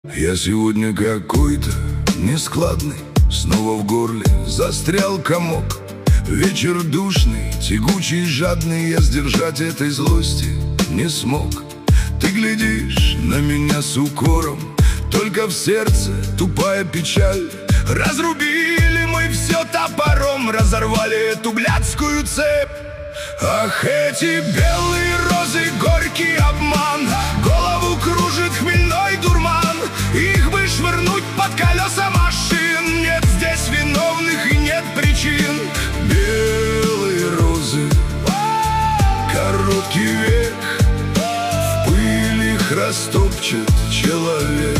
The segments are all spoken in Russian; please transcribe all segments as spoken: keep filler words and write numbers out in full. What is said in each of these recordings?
Я сегодня какой-то нескладный, снова в горле застрял комок. Вечер душный, тягучий, жадный, я сдержать этой злости не смог. Ты глядишь на меня с укором, только в сердце тупая печаль. Разрубили мы все топором, разорвали эту блядскую цепь. Ах, эти белые розы, горький обман, голову кружит хмельной дурман. Их бы швырнуть под колеса машин, нет здесь виновных и нет причин. Белые розы, короткий век, в пыль их растопчет человек.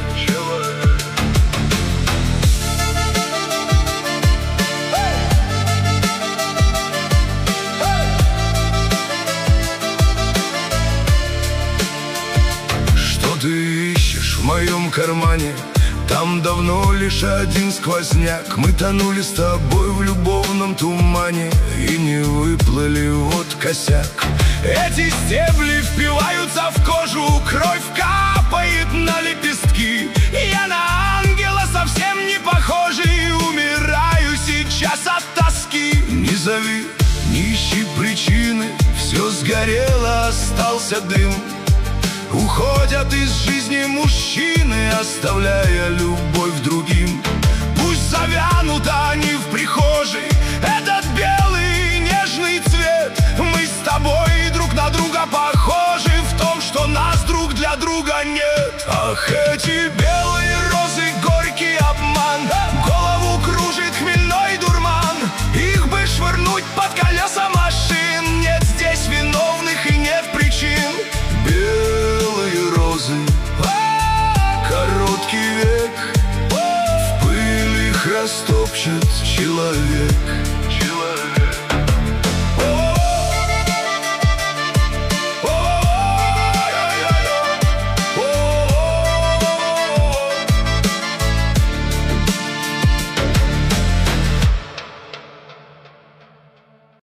Ты ищешь в моем кармане? Там давно лишь один сквозняк. Мы тонули с тобой в любовном тумане и не выплыли, вот косяк. Эти стебли впиваются в кожу, кровь капает на лепестки. Я на ангела совсем не похожий, умираю сейчас от тоски. Не зови, не ищи причины, все сгорело, остался дым. Уходят из жизни мужчины, оставляя любовь другим. Пусть завянут они в прихожей, этот белый нежный цвет. Мы с тобой друг на друга похожи в том, что нас друг для друга нет. Ах, эти белые розы, горький обман, голову кружит хмельной дурман. Их бы швырнуть под колеса машин, нет здесь виновных и нет причин. Белые розы, короткий век, в пыль их растопчет человек.